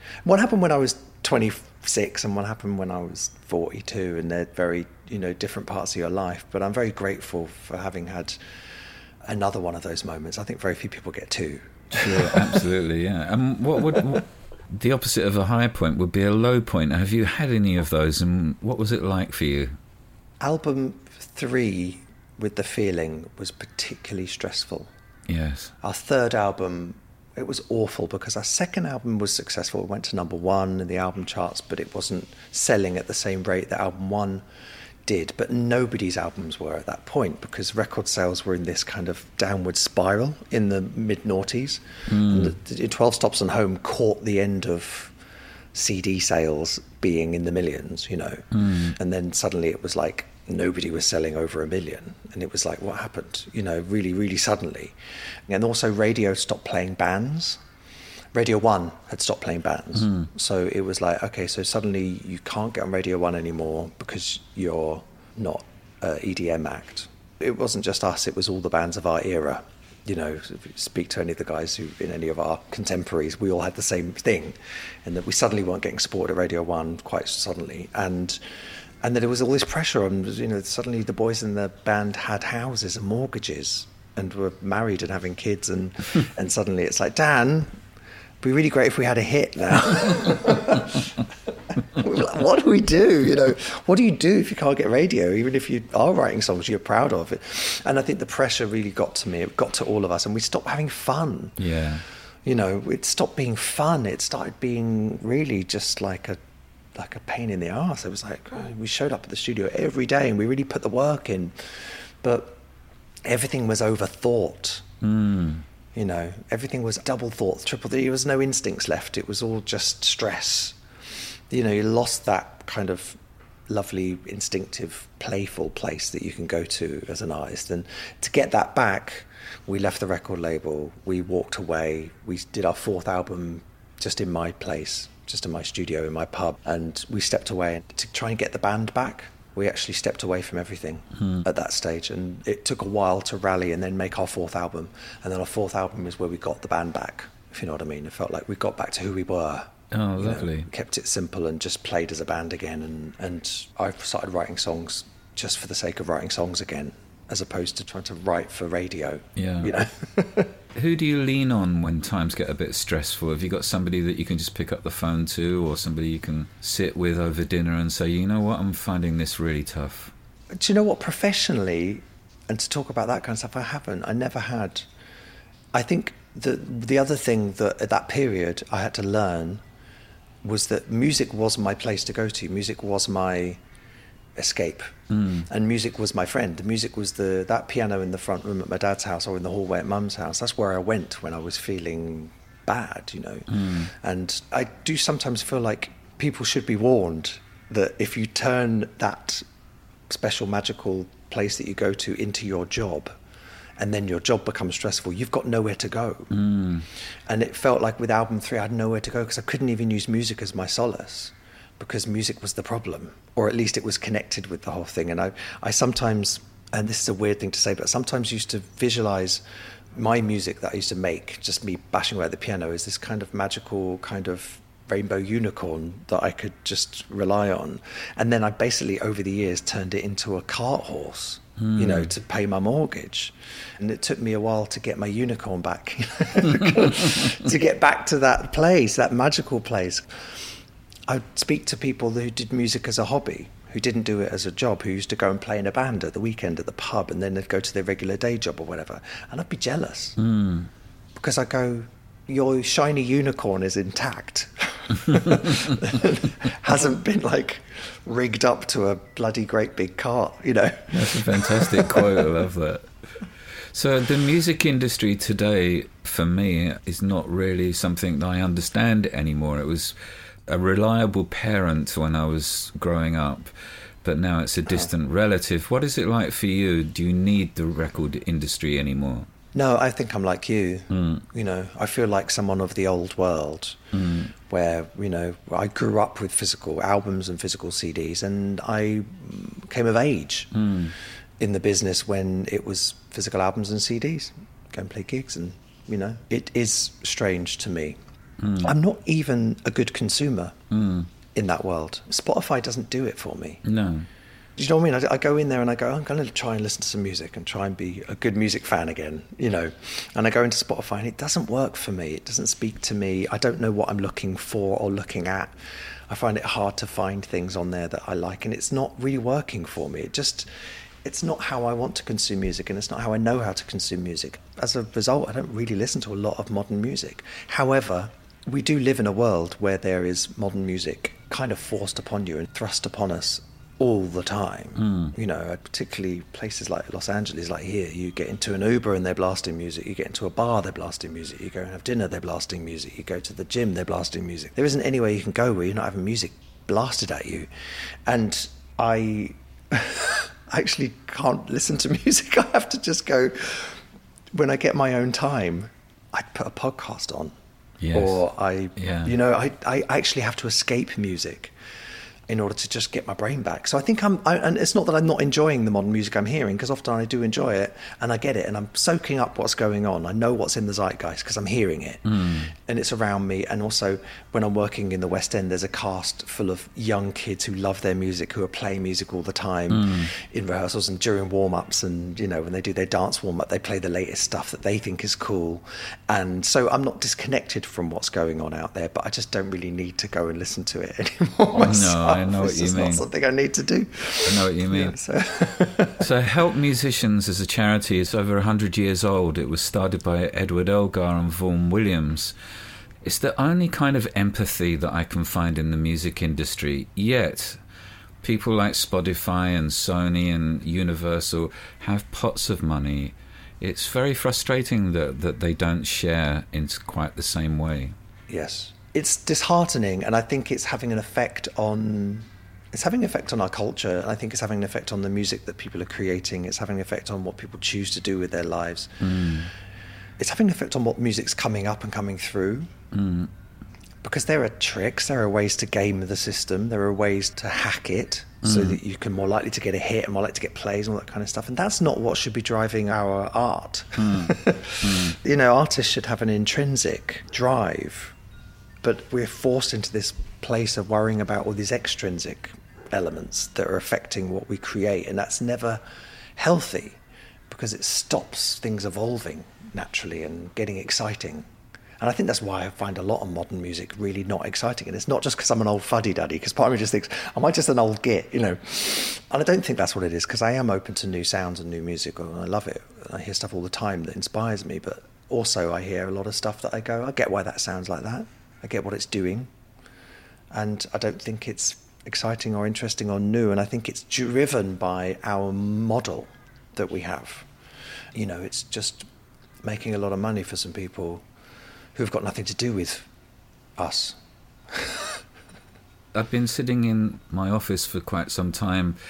26 and one happened when I was 42, and they're very, different parts of your life. But I'm very grateful for having had another one of those moments. I think very few people get two. Sure, absolutely, yeah. What the opposite of a high point would be a low point. Have you had any of those, and what was it like for you? Album 3 with The Feeling was particularly stressful. Yes. Our third album, it was awful because our second album was successful. It went to number 1 in the album charts, but it wasn't selling at the same rate that album 1 did. But nobody's albums were at that point because record sales were in this kind of downward spiral in the mid-noughties. And 12 Stops and Home caught the end of CD sales being in the millions, and then suddenly it was like nobody was selling over 1 million, and it was like, what happened, really, really suddenly. And also radio stopped playing bands. Radio 1 had stopped playing bands. So it was like, okay, so suddenly you can't get on Radio 1 anymore because you're not an EDM act. It wasn't just us, it was all the bands of our era. If you speak to any of the guys who, in any of our contemporaries, we all had the same thing, and that we suddenly weren't getting support at Radio 1 quite suddenly. And then there was all this pressure on, suddenly the boys in the band had houses and mortgages and were married and having kids, and suddenly it's like, Dan, it'd be really great if we had a hit now. What do we do? What do you do if you can't get radio, even if you are writing songs you're proud of it? And I think the pressure really got to me. It got to all of us, and we stopped having fun. Yeah. It stopped being fun. It started being really just like a pain in the arse. It was like, we showed up at the studio every day and we really put the work in, but everything was overthought. Everything was double thought, triple thought. There was no instincts left. It was all just stress. You lost that kind of lovely, instinctive, playful place that you can go to as an artist. And to get that back, we left the record label, we walked away, we did our 4th album just in my place, just in my studio, in my pub, and we stepped away to try and get the band back. We actually stepped away from everything at that stage, and it took a while to rally and then make our 4th album. And then our 4th album is where we got the band back, if you know what I mean. It felt like we got back to who we were. Oh, lovely. Kept it simple and just played as a band again. And I started writing songs just for the sake of writing songs again, as opposed to trying to write for radio. Yeah. Who do you lean on when times get a bit stressful? Have you got somebody that you can just pick up the phone to, or somebody you can sit with over dinner and say, you know what, I'm finding this really tough? Do you know what, professionally, and to talk about that kind of stuff, I never had. I think the other thing that at that period I had to learn was that music was my place to go to. Music was my escape, and music was my friend. The music was that piano in the front room at my dad's house or in the hallway at mum's house. That's where I went when I was feeling bad, And I do sometimes feel like people should be warned that if you turn that special magical place that you go to into your job, and then your job becomes stressful, you've got nowhere to go. And it felt like with album 3, I had nowhere to go because I couldn't even use music as my solace, because music was the problem, or at least it was connected with the whole thing. And I sometimes, and this is a weird thing to say, but sometimes used to visualize my music that I used to make, just me bashing away at the piano, as this kind of magical kind of rainbow unicorn that I could just rely on. And then I basically, over the years, turned it into a cart horse, you know, to pay my mortgage. And it took me a while to get my unicorn back, to get back to that place, that magical place. I'd speak to people who did music as a hobby, who didn't do it as a job, who used to go and play in a band at the weekend at the pub, and then they'd go to their regular day job or whatever. And I'd be jealous because I go, your shiny unicorn is intact. Hasn't been like rigged up to a bloody great big cart, you know. That's a fantastic quote. I love that. So the music industry today, for me, is not really something that I understand anymore. It was a reliable parent when I was growing up, but now it's a distant relative. What is it like for you? Do you need the record industry anymore? No, I think I'm like you. You know, I feel like someone of the old world where, you know, I grew up with physical albums and physical CDs, and I came of age in the business when it was physical albums and CDs. Go and play gigs, and, you know, it is strange to me. I'm not even a good consumer in that world. Spotify doesn't do it for me. No. Do you know what I mean? I go in there and I go, I'm going to try and listen to some music and try and be a good music fan again, you know. And I go into Spotify and it doesn't work for me. It doesn't speak to me. I don't know what I'm looking for or looking at. I find it hard to find things on there that I like, and it's not really working for me. It's not how I want to consume music, and it's not how I know how to consume music. As a result, I don't really listen to a lot of modern music. However, we do live in a world where there is modern music kind of forced upon you and thrust upon us all the time. You know, particularly places like Los Angeles, like here, you get into an Uber and they're blasting music, you get into a bar, they're blasting music, you go and have dinner, they're blasting music, you go to the gym, they're blasting music. There isn't anywhere you can go where you're not having music blasted at you. And I actually can't listen to music. I have to just go, when I get my own time, I put a podcast on. Yes. Or you know, I actually have to escape music in order to just get my brain back. So I think and it's not that I'm not enjoying the modern music I'm hearing, because often I do enjoy it and I get it and I'm soaking up what's going on. I know what's in the zeitgeist because I'm hearing it and it's around me. And also when I'm working in the West End, there's a cast full of young kids who love their music, who are playing music all the time in rehearsals and during warm-ups, and, you know, when they do their dance warm-up, they play the latest stuff that they think is cool. And so I'm not disconnected from what's going on out there, but I just don't really need to go and listen to it anymore myself. No, I know what you mean. It's not something I need to do. I know what you mean. Yeah, So Help Musicians as a charity is over 100 years old. It was started by Edward Elgar and Vaughan Williams. It's the only kind of empathy that I can find in the music industry. Yet, people like Spotify and Sony and Universal have pots of money. It's very frustrating that they don't share in quite the same way. Yes. It's disheartening, and I think it's having an effect on our culture, and I think it's having an effect on the music that people are creating. It's having an effect on what people choose to do with their lives. It's having an effect on what music's coming up and coming through. Because there are tricks, there are ways to game the system, there are ways to hack it so that you can more likely to get a hit and more likely to get plays and all that kind of stuff. And that's not what should be driving our art. You know, artists should have an intrinsic drive, but we're forced into this place of worrying about all these extrinsic elements that are affecting what we create, and that's never healthy because it stops things evolving naturally and getting exciting. And I think that's why I find a lot of modern music really not exciting. And it's not just because I'm an old fuddy-duddy, because part of me just thinks, am I just an old git, you know? And I don't think that's what it is, because I am open to new sounds and new music, and I love it. I hear stuff all the time that inspires me, but also I hear a lot of stuff that I go, I get why that sounds like that. I get what it's doing. And I don't think it's exciting or interesting or new. And I think it's driven by our model that we have. You know, it's just making a lot of money for some people who've got nothing to do with us. I've been sitting in my office for quite some time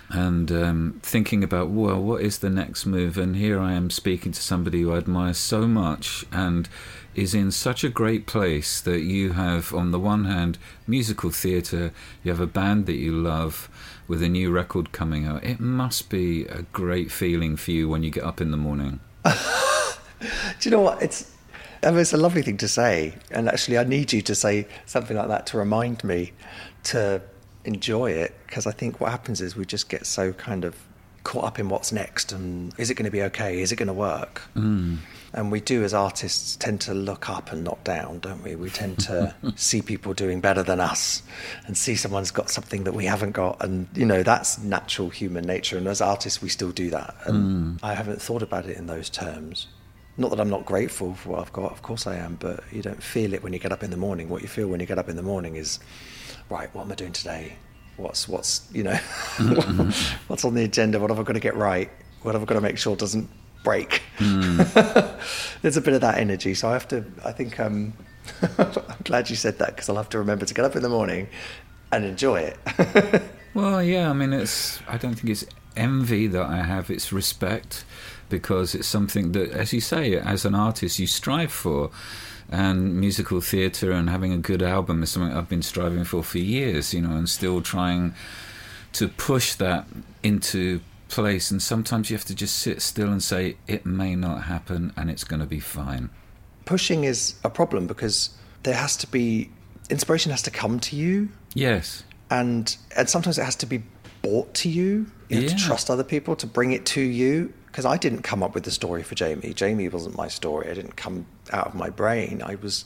and thinking about, well, what is the next move? And here I am speaking to somebody who I admire so much and is in such a great place, that you have, on the one hand, musical theatre, you have a band that you love with a new record coming out. It must be a great feeling for you when you get up in the morning. Do you know what? It's a lovely thing to say. And actually, I need you to say something like that to remind me to enjoy it, because I think what happens is we just get so kind of caught up in what's next, and is it going to be okay? Is it going to work? And we do, as artists, tend to look up and not down, don't we? We tend to see people doing better than us and see someone's got something that we haven't got. And, you know, that's natural human nature. And as artists, we still do that. And I haven't thought about it in those terms. Not that I'm not grateful for what I've got, of course I am, but you don't feel it when you get up in the morning. What you feel when you get up in the morning is, right, what am I doing today? What's you know, what's on the agenda? What have I got to get right? What have I got to make sure doesn't break? There's a bit of that energy. So I think I'm glad you said that, because I'll have to remember to get up in the morning and enjoy it. Well, yeah, I mean, I don't think it's envy that I have, it's respect, because it's something that, as you say, as an artist, you strive for. And musical theatre and having a good album is something I've been striving for years, you know, and still trying to push that into place. And sometimes you have to just sit still and say, it may not happen and it's going to be fine. Pushing is a problem, because there has to be, inspiration has to come to you. Yes. And sometimes it has to be brought to you. You have to trust other people to bring it to you. Because I didn't come up with the story for Jamie. Jamie wasn't my story. I didn't come out of my brain.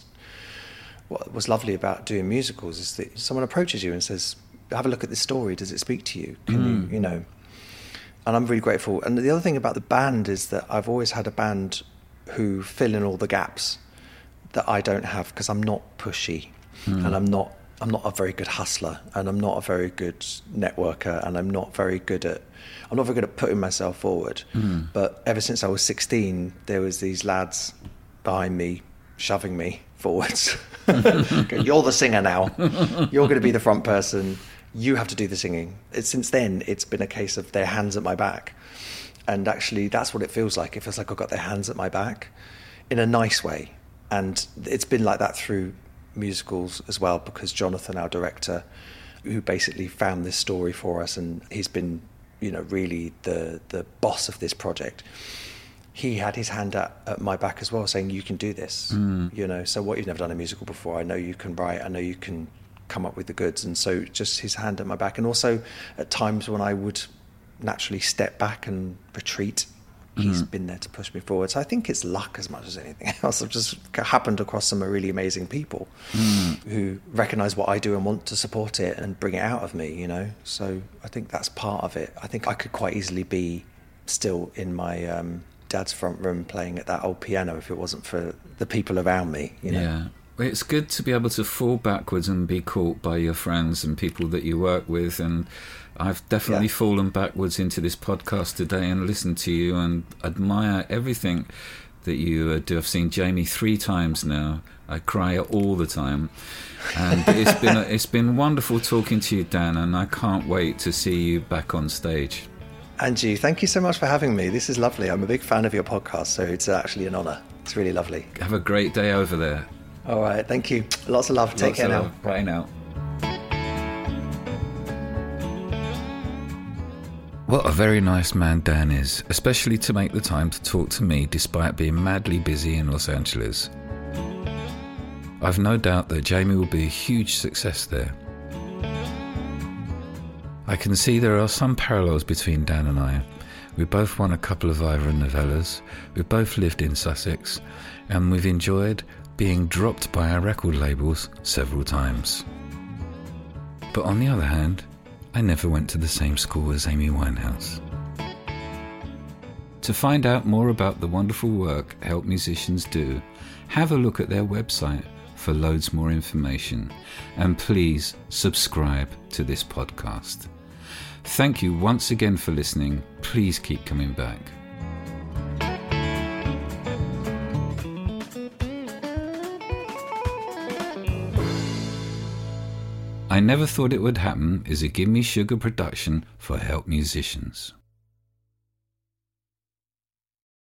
What was lovely about doing musicals is that someone approaches you and says, have a look at this story. Does it speak to you? Can you know? And I'm really grateful. And the other thing about the band is that I've always had a band who fill in all the gaps that I don't have, because I'm not pushy, and I'm not a very good hustler, and I'm not a very good networker, and I'm not very good at putting myself forward. But ever since I was 16, there was these lads behind me shoving me forwards. You're the singer now. You're going to be the front person. You have to do the singing. Since then, it's been a case of their hands at my back. And actually, that's what it feels like. It feels like I've got their hands at my back in a nice way. And it's been like that through musicals as well, because Jonathan, our director, who basically found this story for us, and he's been, you know, really the boss of this project. He had his hand at my back as well, saying, you can do this, you know, so what, you've never done a musical before, I know you can write, I know you can come up with the goods. And so just his hand at my back. And also at times when I would naturally step back and retreat, he's been there to push me forward. So I think it's luck as much as anything else. I've just happened across some really amazing people who recognise what I do and want to support it and bring it out of me, you know. So I think that's part of it. I think I could quite easily be still in my dad's front room playing at that old piano if it wasn't for the people around me, you know. Yeah. It's good to be able to fall backwards and be caught by your friends and people that you work with. And I've definitely fallen backwards into this podcast today and listened to you and admire everything that you do. I've seen Jamie 3 times now. I cry all the time. And it's been wonderful talking to you, Dan, and I can't wait to see you back on stage. Angie, thank you so much for having me. This is lovely. I'm a big fan of your podcast, so it's actually an honour. It's really lovely. Have a great day over there. All right, thank you. Lots of love. Take care now. Bye now. What a very nice man Dan is, especially to make the time to talk to me despite being madly busy in Los Angeles. I've no doubt that Jamie will be a huge success there. I can see there are some parallels between Dan and I. We both won a couple of Ivor novellas, we've both lived in Sussex, and we've enjoyed being dropped by our record labels several times. But on the other hand, I never went to the same school as Amy Winehouse. To find out more about the wonderful work Help Musicians do, have a look at their website for loads more information, and please subscribe to this podcast. Thank you once again for listening. Please keep coming back. I Never Thought It Would Happen is a Gimme Sugar production for Help Musicians.